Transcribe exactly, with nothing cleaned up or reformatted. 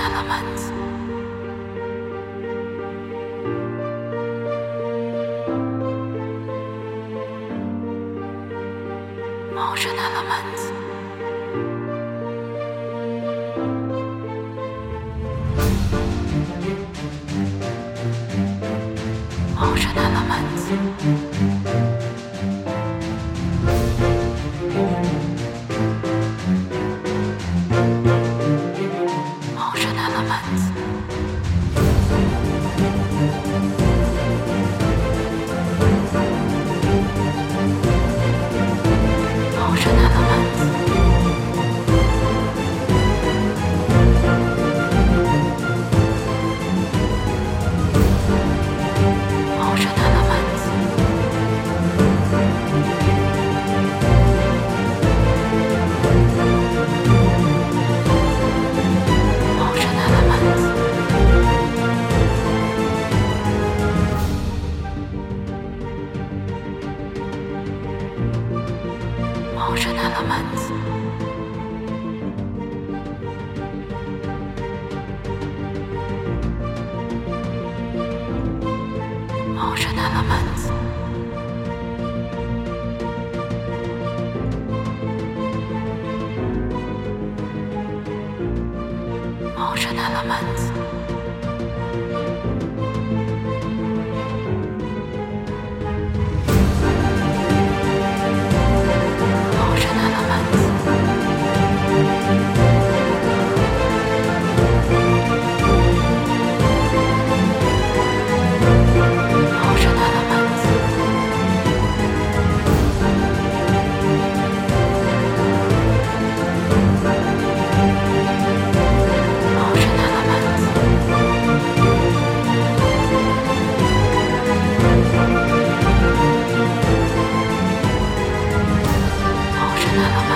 elements. Motion elements. Motion elements. Motion elements. Motion elements. Motion elements. Motion elements. Motion elements. Motion elements. Motion elements. Motion elements. Motion elements. Motion elements. Motion elements.